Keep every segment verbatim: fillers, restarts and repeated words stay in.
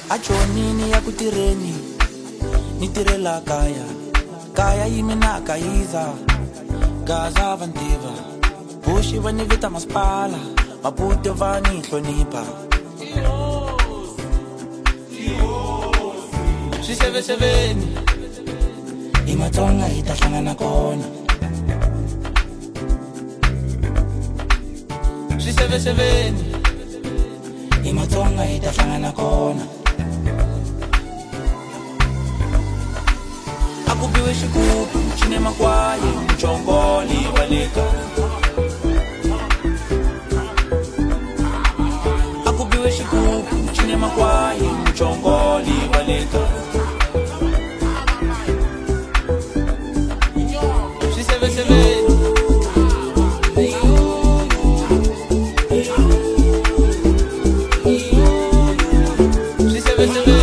Achonini ya kutireni nitirela kaya kaya yimina kaiza gaza vantiva bushi vani vita maspala mapute vani hlonipa siseve seveni imatonga itahlangana kona siseve seveni imatonga itahlangana kona akubiwe xigubu xine makwayi muchongoli waleka akubiwe xigubu xine makwayi muchongoli waleka siseve seveni siseve seveni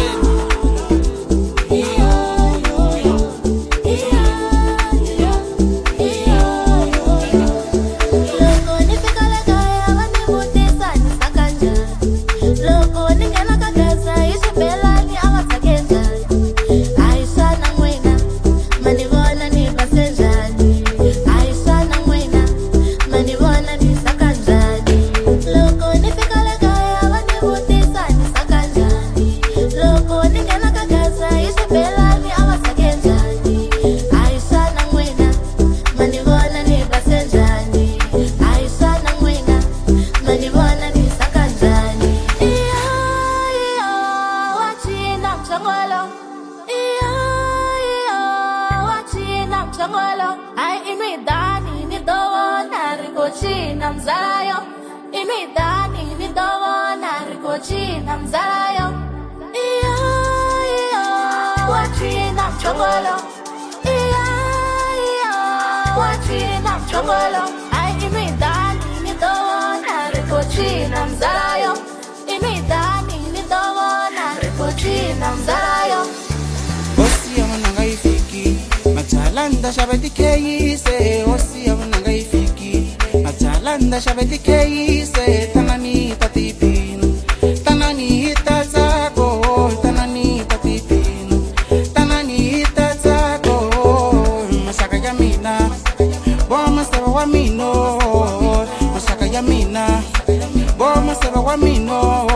Matalanda shabeti keise, osia mnanga ifiki. Matalanda shabeti keise, tanani tatipino, tanani tazako, tanani tatipino, tanani tazako. Masaka yamina, boma seba wamino, masaka yamina, boma seba wamino.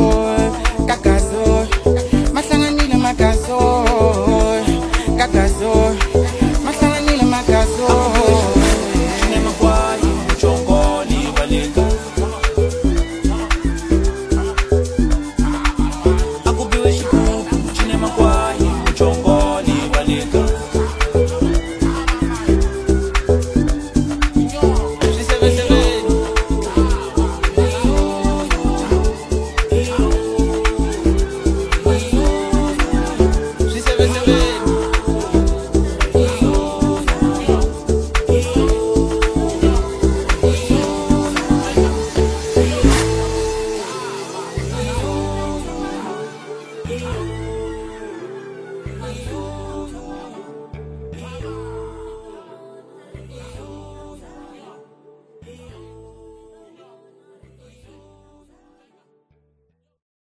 Kakazo, masanganile makazo, kakazo. Yeah.